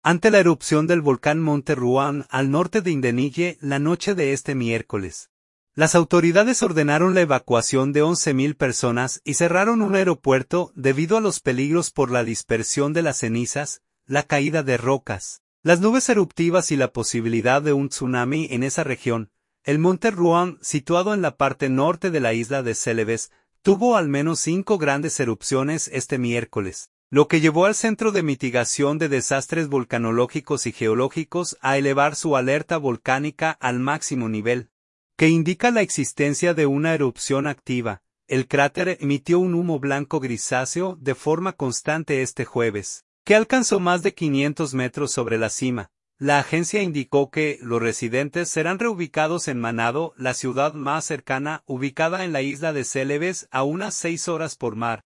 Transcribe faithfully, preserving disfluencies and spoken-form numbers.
ante la erupción del volcán Monte Ruang al norte de Indonesia la noche de este miércoles. Las autoridades ordenaron la evacuación de once mil personas y cerraron un aeropuerto debido a los peligros por la dispersión de las cenizas, la caída de rocas, las nubes eruptivas y la posibilidad de un tsunami en esa región. El Monte Ruang, situado en la parte norte de la isla de Celebes, tuvo al menos cinco grandes erupciones este miércoles, lo que llevó al Centro de Mitigación de Desastres Volcanológicos y Geológicos a elevar su alerta volcánica al máximo nivel, que indica la existencia de una erupción activa. El cráter emitió un humo blanco grisáceo de forma constante este jueves, que alcanzó más de quinientos metros sobre la cima. La agencia indicó que los residentes serán reubicados en Manado, la ciudad más cercana, ubicada en la isla de Celebes, a unas seis horas por mar.